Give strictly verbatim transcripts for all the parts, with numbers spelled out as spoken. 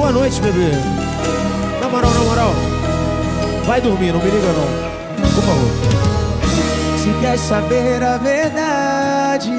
Boa noite, bebê. Na moral, na moral, vai dormir, não me liga não, por favor. Se quer saber a verdade,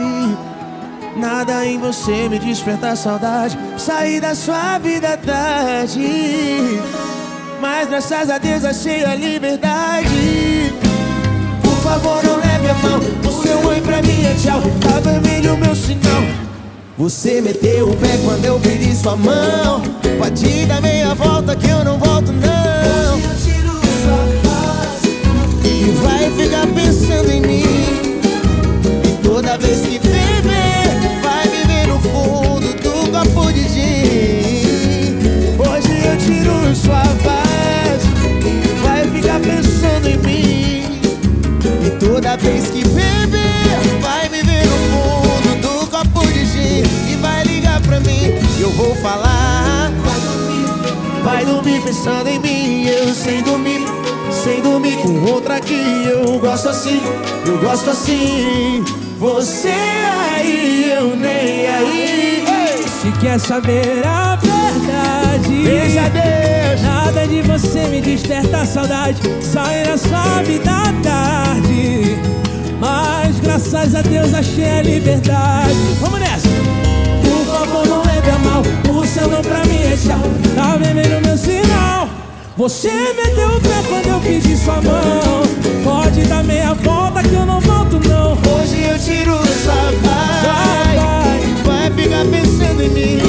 nada em você me desperta saudade. Saí da sua vida tarde, mas graças a Deus achei a liberdade. Por favor, não leve a mão, o seu oi pra mim é tchau. Tá vermelho o meu sinal. Você meteu o pé quando eu pedi sua mão. Pode dar meia volta que eu não volto não. Hoje eu tiro sua paz e vai ficar pensando em mim. E toda vez que beber, vai viver no fundo do copo de gin. Hoje eu tiro sua paz, vai ficar pensando em mim. E toda vez que beber, vai viver no fundo do copo de gin. E vai ligar pra mim, eu vou falar. Vai dormir, vai dormir pensando em mim. Eu sem dormir, sem dormir com outra aqui. Eu gosto assim, eu gosto assim. Você aí, eu nem aí. Ei! Se quer saber a verdade, Veja Deus. nada de você me desperta saudade. Saí na sua vida à tarde, mas graças a Deus achei a liberdade. Vamos nessa! Por favor, não leve a mal, o seu não pra mim é tchau. Tá vermelho meu sinal. Você meteu o pé quando eu pedi sua mão. Pode dar meia volta que eu não volto não. Hoje eu tiro sua paz, vai ficar pensando em mim.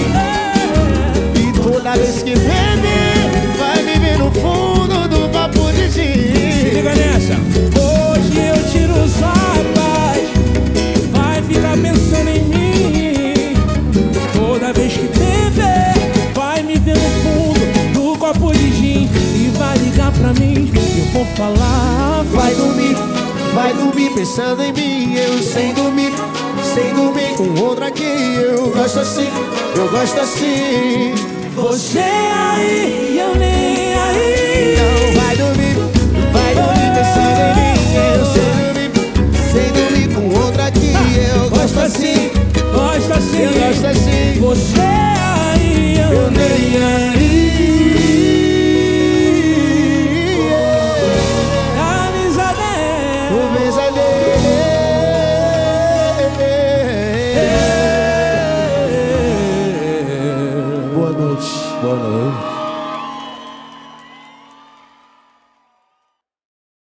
E toda vez que beber, vai viver no fundo do copo de gin. Se liga nessa. Hoje eu tiro sua paz, vai ficar pensando em mim. Toda vez que beber, vai me ver no fundo do copo de gin. E vai ligar pra mim, eu vou falar. Vai dormir, vai dormir pensando em mim. Eu sem dormir, sem dormir com outra aqui. Eu gosto assim, eu gosto assim. Você aí, eu nem aí. Não